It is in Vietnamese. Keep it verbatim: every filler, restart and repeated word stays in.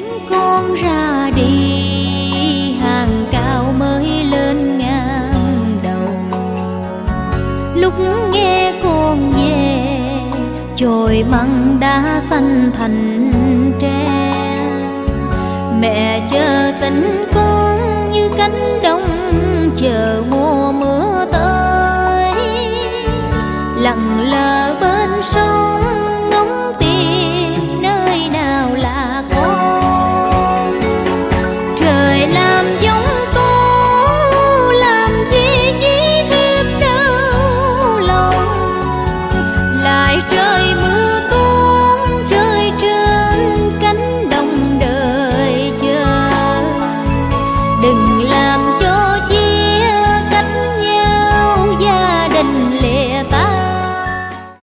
con ra đi, hàng cao mới lên ngang đầu. Lúc nghe con về, chồi măng đã xanh thành tre. Mẹ chờ tình con như cánh đồng chờ mùa mưa tới. Lặng lờ bên sông